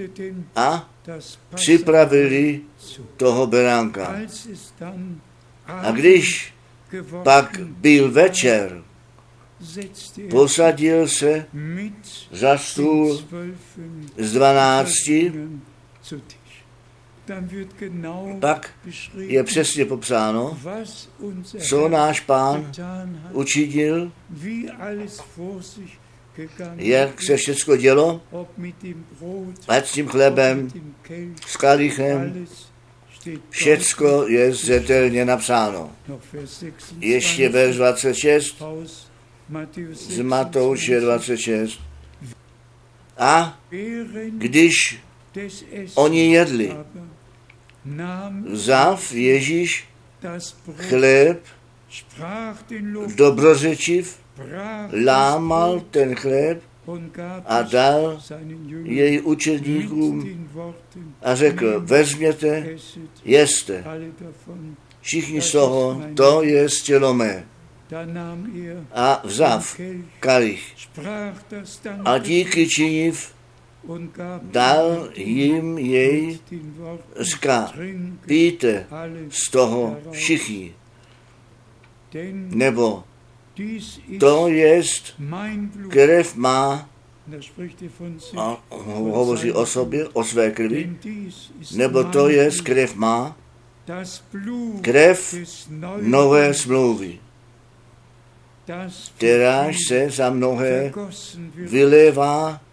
A když pak byl večer, posadil se za stůl z 12 pak je přesně popsáno, co náš Pán učinil, jak se všechno dělo, ať s tím chlebem, s kalichem, všecko je zřetelně napsáno. Ještě verš 26, z Matouše 26. A když oni jedli, vzal Ježíš chléb, dobrořečiv, lámal ten chléb a dal jej učedníkům a řekl, vezměte, jeste, všichni z toho, to je tělo mé. A vzal kalich a díky činiv dal jim jej, říká, pijte z toho všichni, nebo to jest krev má, a hovoří o sobě, o své krvi, nebo to jest krev má, krev nové smlouvy, kteráž se za mnohé vylévá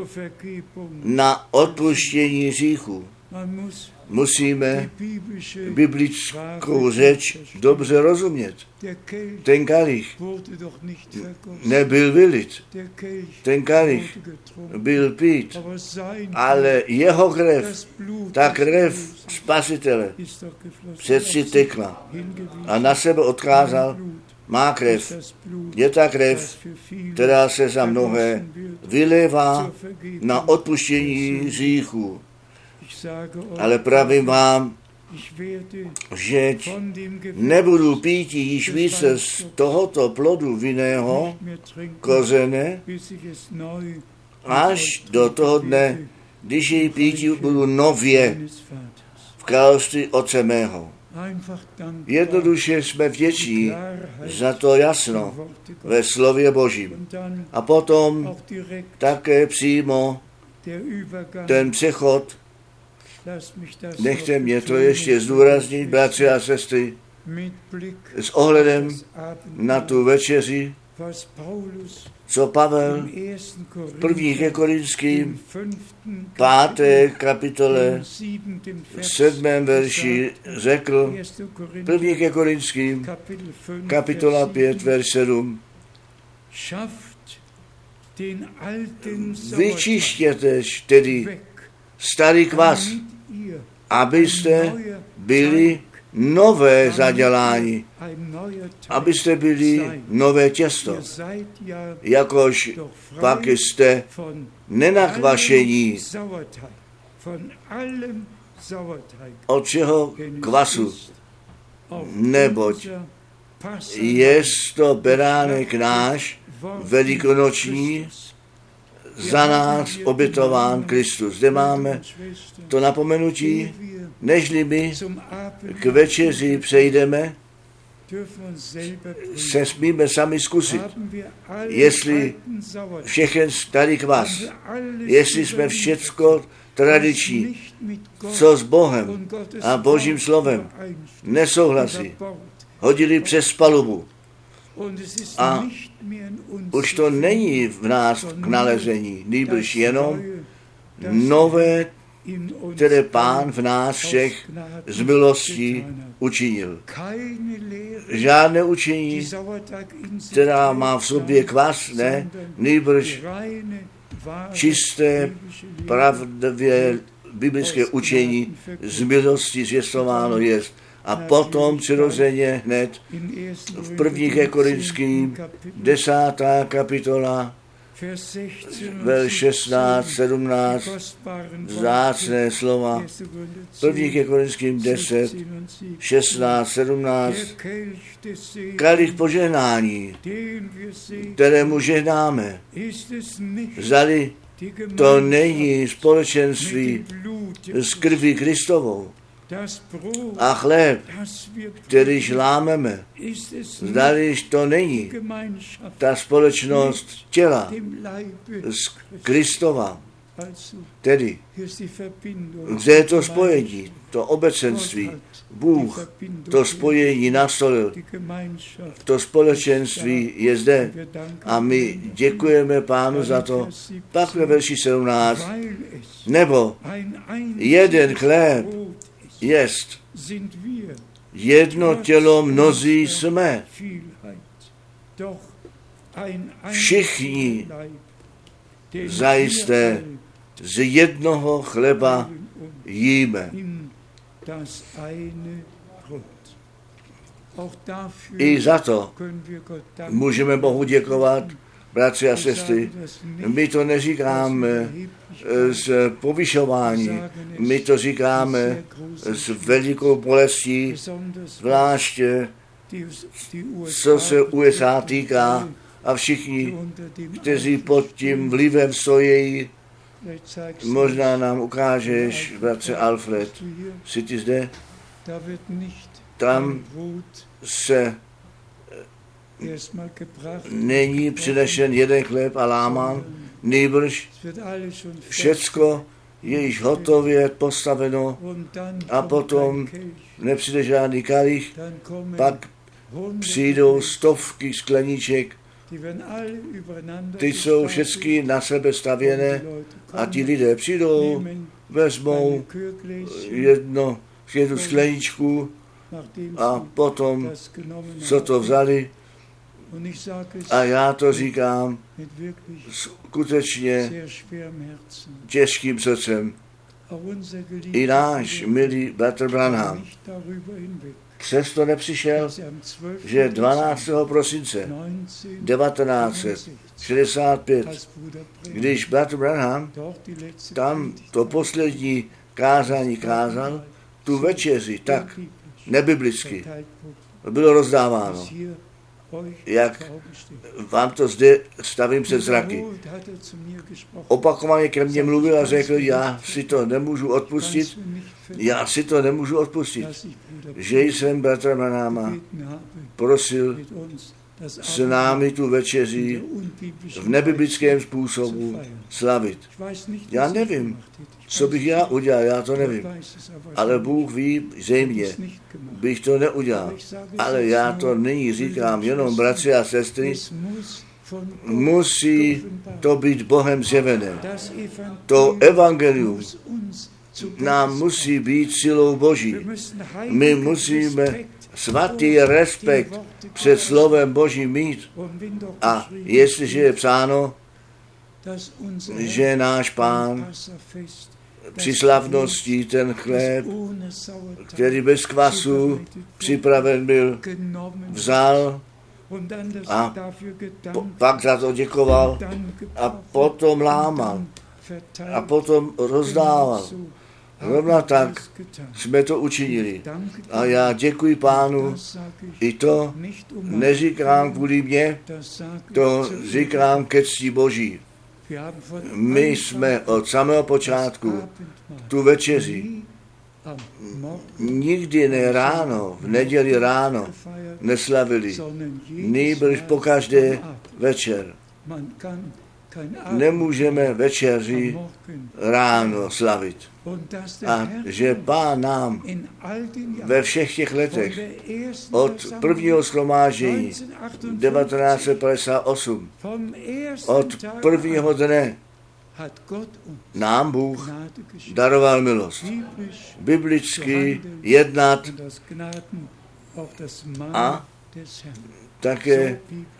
na odpuštění hříchů. Musíme biblickou řeč dobře rozumět. Ten kalich nebyl vylit, ten kalich byl pít, ale jeho krev, ta krev Spasitele, přeci tekla a na sebe odkázal, má krev, je ta krev, která se za mnohé vylévá na odpuštění hříchů. Ale pravím vám, že nebudu pít již více z tohoto plodu vinného kořene, až do toho dne, když jej pít budu nově v království Otce mého. Jednoduše jsme vděční za to jasno ve slově Božím. A potom také přímo ten přechod, nechte mě to ještě zdůraznit, bratři a sestry, s ohledem na tu večeři, co Pavel v 1. Korinským 5. kapitole 7. verši řekl, 1. Korinským kapitola 5, verš 7, vyčištěte tedy starý kvas, abyste byli nové zadělání, abyste byli nové těsto, jakož pak jste nenakvašení od čeho kvasu, neboť jest to beránek náš velikonoční, za nás obětován Kristus. Zde máme to napomenutí, nežli my k večeři přejdeme, se smíme sami zkusit, jestli všechen starý kvas, jestli jsme všecko tradiční, co s Bohem a Božím slovem nesouhlasí, hodili přes palubu. A už to není v nás k nalezení, nýbrž jenom nové, které Pán v nás všech z milostí učinil. Žádné učení, která má v sobě kvas, ne, nýbrž čisté, pravdivě biblické učení z milosti zvěstováno jest. A potom přirozeně hned v 1. Korinským 10. kapitola, verš 16, 17, vzácné slova, 1. Korinským 10, 16, 17, kalich požehnání, kterému žehnáme, zdali to není společenství s krví Kristovou, a chléb, kterýž lámeme, zdaliž to není ta společnost těla z Kristova. Tedy, kde je to spojení, to obecenství, Bůh to spojení nastolil, to společenství je zde a my děkujeme Pánu za to. Pak ve verši 17, nebo jeden chléb jest, jedno tělo mnozí jsme, všichni zajisté z jednoho chleba jíme. I za to můžeme Bohu děkovat, bratři a sestry. My to neříkáme z povyšování, my to říkáme s velikou bolestí, zvláště co se USA týká a všichni, kteří pod tím vlivem stojí. Možná nám ukážeš, bratře Alfred, jsi ty zde? Tam se není přinešen jeden chléb a lámán, nýbrž všecko je již hotově postaveno a potom nepřijde žádný kalich, pak přijdou stovky skleníček, ty jsou všechny na sebe stavěné a ti lidé přijdou, vezmou jednu skleničku a potom, co to vzali, a já to říkám skutečně těžkým srdcem. I náš milý bratr Branham přesto nepřišel, že 12. prosince 1965, když bratr Branham tam to poslední kázání kázal, tu večeři tak nebiblicky bylo rozdáváno, jak vám to zde stavím před zraky. Opakovaně ke mně mluvil a řekl, já si to nemůžu odpustit, že jsem bratra Branhama prosil s námi tu večeři v nebiblickém způsobu slavit. Já nevím, co bych já udělal, já to nevím. Ale Bůh ví, zřejmě bych to neudělal. Ale já to nyní říkám jenom, bratři a sestry, musí to být Bohem zjevené. To evangelium nám musí být silou Boží. My musíme svatý respekt před slovem Božím mít. A jestliže je psáno, že náš Pán při slavnosti ten chléb, který bez kvasu připraven byl, vzal a pak za to děkoval a potom lámal a potom rozdával. Rovna tak jsme to učinili. A já děkuji Pánu, i to neříkám kvůli mně, to říkám ke cti Boží. My jsme od samého počátku tu večeři nikdy ne ráno, v neděli ráno neslavili, nýbrž pokaždé večer. Nemůžeme večeři ráno slavit. A že Pán nám ve všech těch letech od prvního shromáždění 1958, od prvního dne nám Bůh daroval milost. Biblicky jednat a také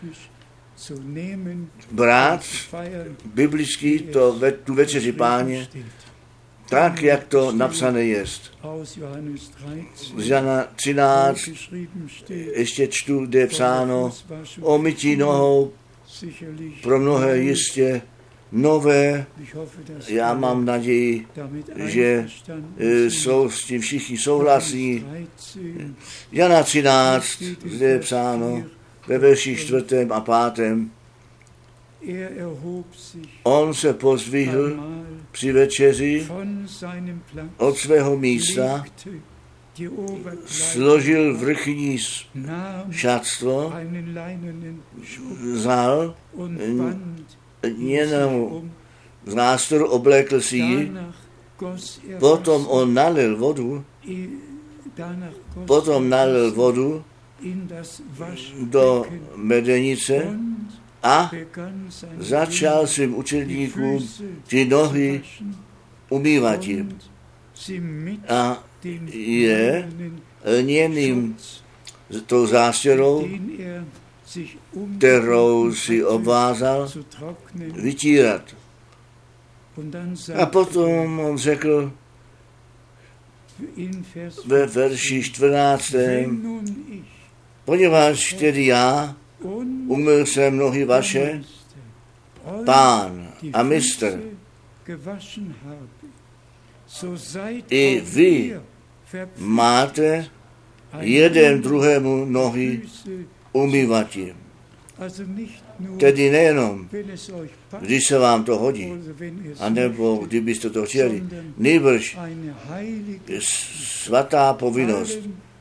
brát biblicky tu večeři Páně, tak, jak to napsané jest. Z Jana 13 ještě čtu, kde je psáno o mytí nohou pro mnohé jistě nové. Já mám naději, že jsou s tím všichni souhlasní. Jana 13, kde je psáno ve verši 4. a 5. On se pozdvihl při večeři od svého místa, složil vrchní šatstvo, vzal lněnou z nástoru oblékl si ji, potom on nalil vodu do medenice a začal svým učedníkům ty nohy umývat jim. A je lněným tou zástěrou, kterou si obvázal, vytírat. A potom on řekl ve verši 14. Poněvadž tedy já umyl jsem nohy vaše, Pán a mistr, i vy máte jeden druhému nohy umývat jim. Tedy nejenom, když se vám to hodí, anebo kdybyste to chtěli, nýbrž svatá povinnost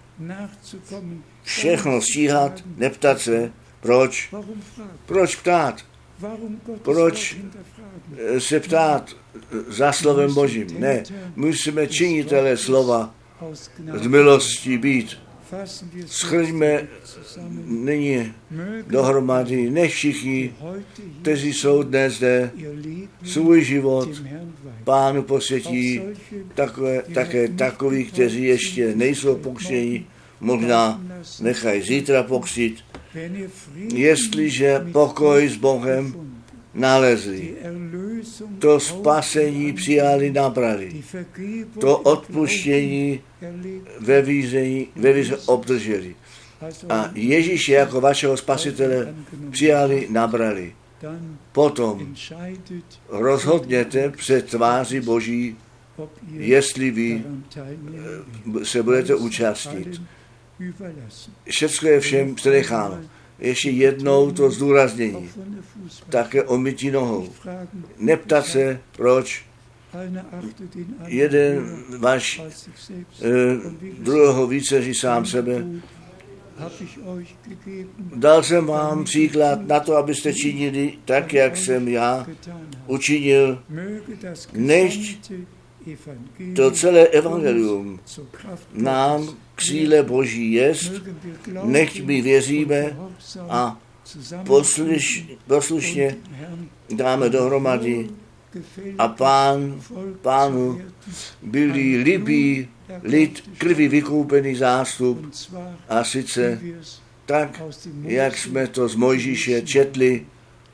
všechno stíhat, neptat se, proč ptát, proč se ptát za slovem Božím. Ne, musíme činitelé slova z milostí být. Schroďme nyní dohromady, nech všichni, kteří jsou dnes zde, svůj život Pánu posvětí, také takoví, kteří ještě nejsou pokřtěni, možná nechají zítra pokřtít, jestliže pokoj s Bohem nalezli, to spasení přijali, nabrali, to odpuštění ve víře obdrželi. A Ježíše jako vašeho spasitele přijali, nabrali. Potom rozhodněte před tváří Boží, jestli vy se budete účastnit. Všechno je všem přenecháno. Ještě jednou to zdůraznění. Také o mytí nohou. Neptat se, proč jeden váš druhého více než sám sebe. Dal jsem vám příklad na to, abyste činili tak, jak jsem já učinil, než to celé evangelium nám k síle Boží jest, nechť my věříme a poslušně dáme dohromady a Pánu byli líbí lid krví vykoupený zástup, a sice tak, jak jsme to z Mojžíše četli,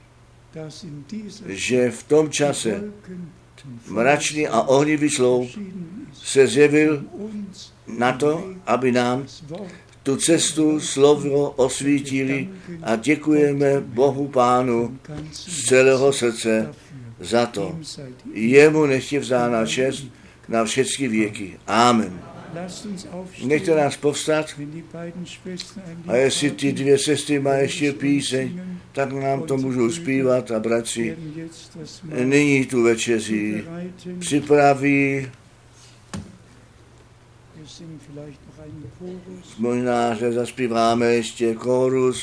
že v tom čase mračný a ohnivý sloup se zjevil na to, aby nám tu cestu slovo osvítili, a děkujeme Bohu Pánu z celého srdce za to. Jemu nechť je vzána čest na všechny věky. Amen. Nechte nás povstat, a jestli ty dvě sestry mají ještě píseň, tak nám to můžou zpívat, a bratři nyní tu večeři připraví. Možná, že zaspíváme ještě chorus.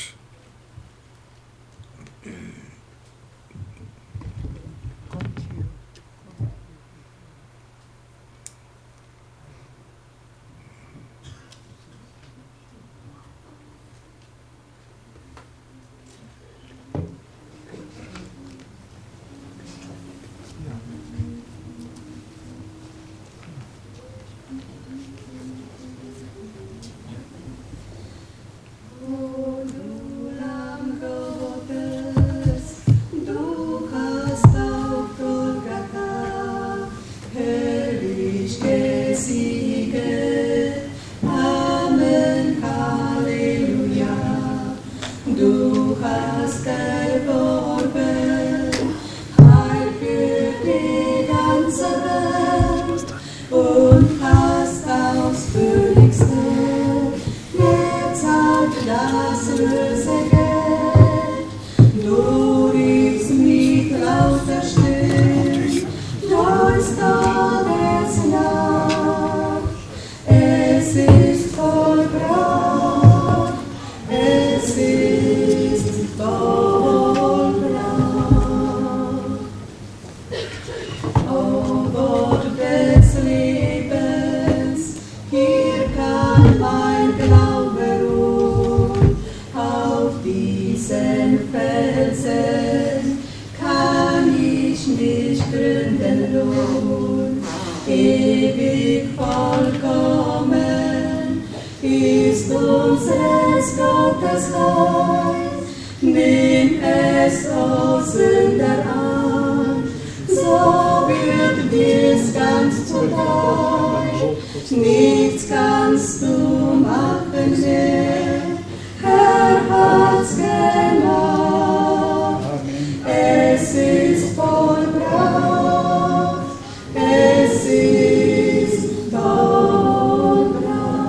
ewig vollkommen, ist unseres Gottes Heil. Nimm es, o Sünder, an, so wird dir's ganz zuteil. Nichts kannst du machen mehr, Herr hat's gemacht. Es ist vollbracht, es ist vollbracht.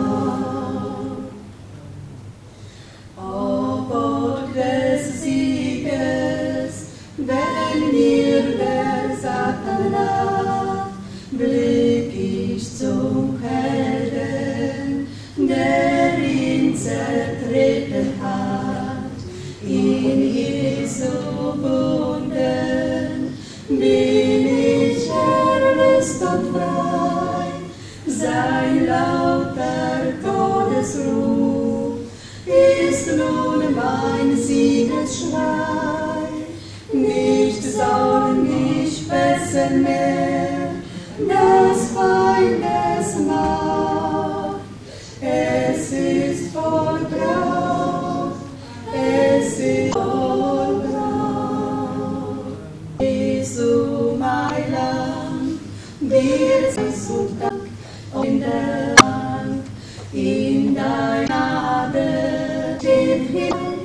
O Gott des Sieges, wenn mir der Satan lacht, blick ich zum Helden, der ihn zertreten hat. In Jesu Wunden bin ich erlöst und frei. Sein lauter Todesruf ist nun mein Siegesschrei. Nicht soll mich fesseln mehr des Feindes Macht. Es ist vollbracht, es ist vollbracht. Jesu, mein Land, dir sei so Dank und Dank. In deiner Gnade steht Himmel